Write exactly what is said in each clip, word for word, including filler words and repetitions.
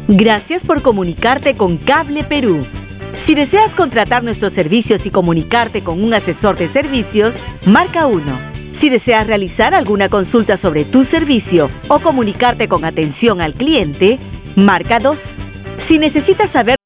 Gracias por comunicarte con Cable Perú. Si deseas contratar nuestros servicios y comunicarte con un asesor de servicios, marca uno. Si deseas realizar alguna consulta sobre tu servicio o comunicarte con atención al cliente, marca dos. Si necesitas saber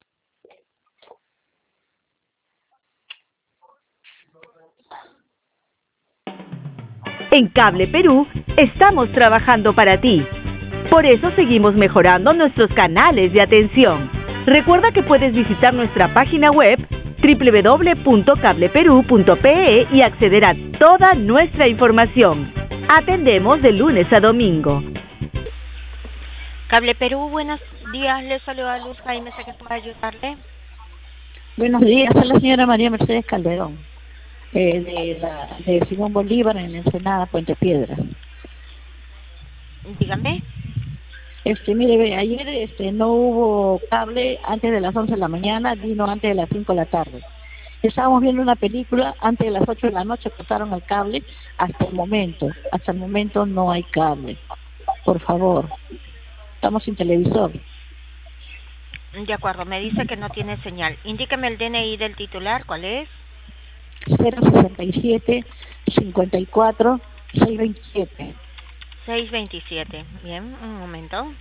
En Cable Perú, estamos trabajando para ti. Por eso seguimos mejorando nuestros canales de atención. Recuerda que puedes visitar nuestra página web doble u doble u doble u punto cable perú punto pe e y acceder a toda nuestra información. Atendemos de lunes a domingo. Cable Perú, buenos días. Les saluda Luz Jaime, sé que puedo ayudarle. Buenos días, soy la señora María Mercedes Calderón, eh, de, la, de Simón Bolívar en Ensenada, Puente Piedra. Dígame. Este, mire, ve, ayer este, no hubo cable antes de las once de la mañana, vino antes de las cinco de la tarde. Estábamos viendo una película, antes de las ocho de la noche cortaron el cable, hasta el momento, hasta el momento no hay cable. Por favor, estamos sin televisor. De acuerdo, me dice que no tiene señal. Indíqueme el D N I del titular, ¿cuál es? cero sesenta y siete, cincuenta y cuatro, seiscientos veintisiete. seiscientos veintisiete. Bien, un momento.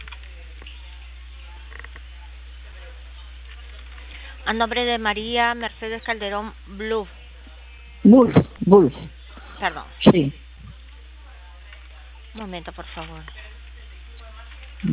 A nombre de María Mercedes Calderón Blue. Bulf, Bulf. Perdón. Sí. Un momento, por favor. Mm.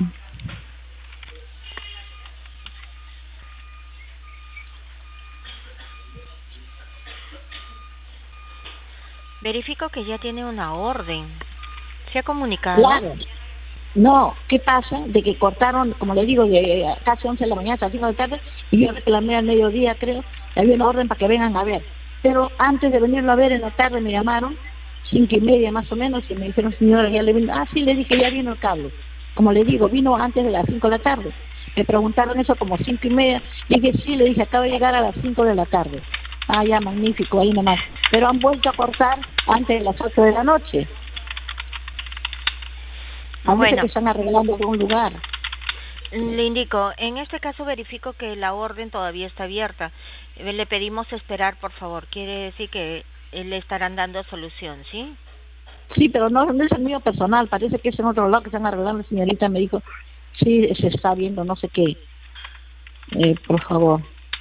Verifico que ya tiene una orden. ¿Se ha comunicado? Claro. No, ¿qué pasa? De que cortaron, como le digo, de casi once de la mañana hasta cinco de la tarde, y yo reclamé al mediodía, creo, y había una orden para que vengan a ver. Pero antes de venirlo a ver en la tarde me llamaron, cinco y media más o menos, y me dijeron, señora, ya le vino. Ah, sí, le dije, ya vino el cable. Como le digo, vino antes de las cinco de la tarde. Me preguntaron eso como cinco y media, le dije, sí, le dije, acaba de llegar a las cinco de la tarde. Ah, ya, magnífico, ahí nomás. Pero han vuelto a cortar antes de las ocho de la noche. A veces Bueno, que están arreglando de un lugar. le indico, en este caso verifico que la orden todavía está abierta. Eh, Le pedimos esperar, por favor. Quiere decir que eh, le estarán dando solución, ¿sí? Sí, pero no, no es el mío personal, parece que es en otro lado que están arreglando. La señorita me dijo, sí, se está viendo, no sé qué. Eh, por favor.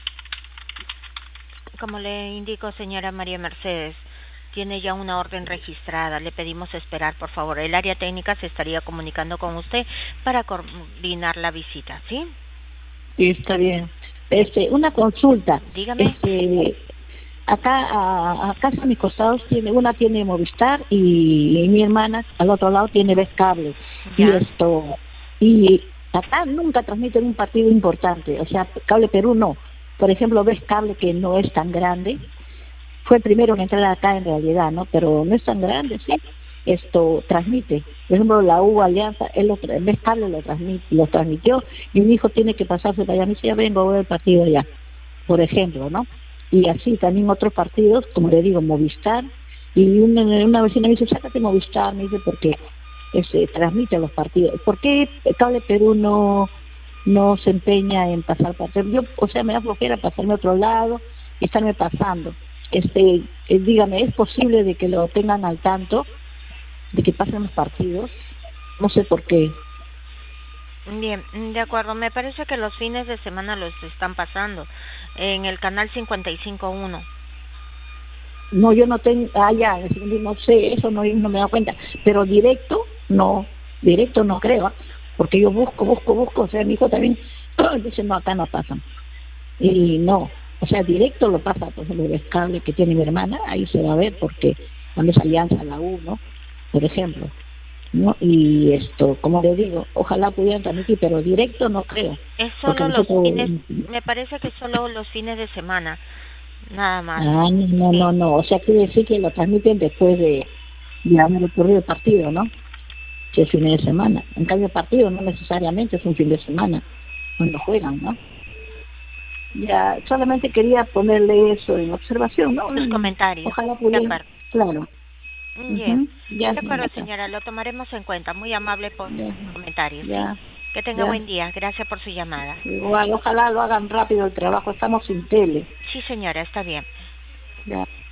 Como le indico, señora María Mercedes, tiene ya una orden registrada. Le pedimos esperar, por favor. El área técnica se estaría comunicando con usted para coordinar la visita, ¿sí? Sí, está bien. Este, una consulta. Dígame. Este, acá, a, acá a mis costados tiene, una tiene Movistar y, y mi hermana al otro lado tiene Vez Cable. Ya. Y esto, y acá nunca transmiten un partido importante, o sea, Cable Perú no. Por ejemplo, Vez Cable, que no es tan grande, fue el primero en entrar acá en realidad, ¿no? Pero no es tan grande, ¿sí? Esto transmite. Por ejemplo, la U Alianza, él lo, Vez Cable lo, transmite, lo transmitió, y mi hijo tiene que pasarse para allá. Me dice, ya vengo a ver el partido allá, por ejemplo, ¿no? Y así también otros partidos, como le digo, Movistar, y una, una vecina me dice, sácate Movistar, me dice, porque este, transmite los partidos. ¿Por qué Cable Perú no no se empeña en pasar partidos? Yo, o sea, me da flojera pasarme a otro lado y estarme pasando. Este, eh, dígame, ¿es posible de que lo tengan al tanto, de que pasen los partidos? No sé por qué. Bien, de acuerdo. Me parece que los fines de semana los están pasando en el canal cincuenta y cinco punto uno. No, yo no tengo, ah, ya, no sé, eso no, no me da cuenta, pero directo, no, directo no creo, porque yo busco, busco, busco, o sea, mi hijo también dice, no, acá no pasan, y no, o sea, directo lo pasa, por ejemplo, el cable que tiene mi hermana, ahí se va a ver, porque cuando es Alianza, la U, ¿no?, por ejemplo, ¿no? Y esto, como le digo, ojalá pudieran transmitir, pero directo no creo. Es solo los nosotros... fines, me parece que solo los fines de semana, nada más. Ah, no, no, no, o sea, quiere decir que lo transmiten después de, de haber ocurrido el partido, ¿no?, que es fin de semana. En cambio, el partido no necesariamente es un fin de semana cuando juegan, ¿no? Ya, solamente quería ponerle eso en observación, ¿no? Sus comentarios. Ojalá pudiera, claro. Bien, Uh-huh. Ya, de acuerdo, señorita. señora, lo tomaremos en cuenta. Muy amable por Ya, sus comentarios. ya. ¿Sí? Que tenga ¿Ya? buen día. Gracias por su llamada. Igual, ojalá lo hagan rápido el trabajo, estamos sin tele. Sí, señora, está bien. Ya.